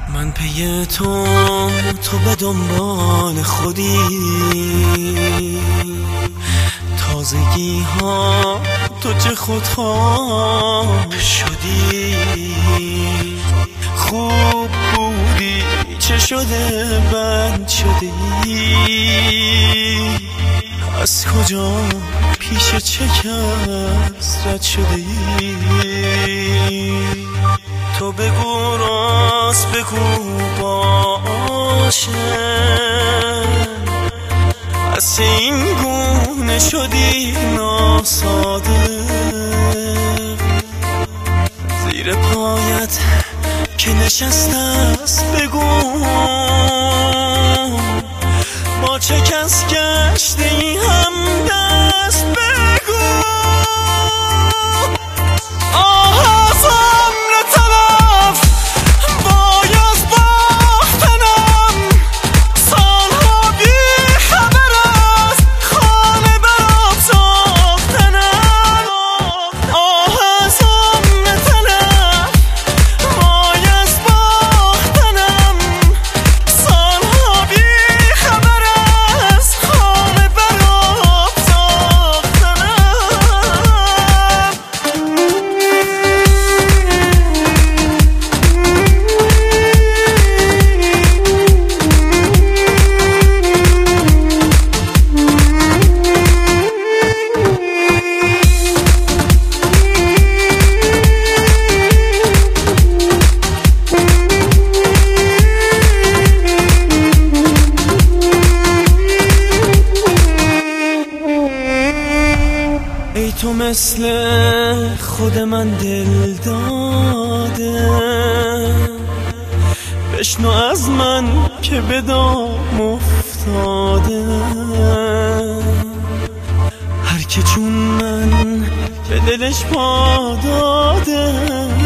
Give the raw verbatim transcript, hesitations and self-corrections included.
من پی تو تو به دنبال خودی، تازگی ها تو چه خودخواه شدی. خوب بودی چه شده بد شدی، از کجا پیش چه کس رد شدی. تو بگو راست بگو باشه، از این گونه شدی ناساده. زیر پایت که نشسته است بگو، با چه کس گشته ای هم دست بگو. آه از عمر طرف وای از باختنم، سالها بی خبر از خانه برات ساختنم. آه از عمر طرف وای از باختنم، سالها بی خبر از خانه برات ساختنم. ای تو مثل خود من دل داده، بشنو از من که به دام افتاده. هر که چون من به دلش پا داده،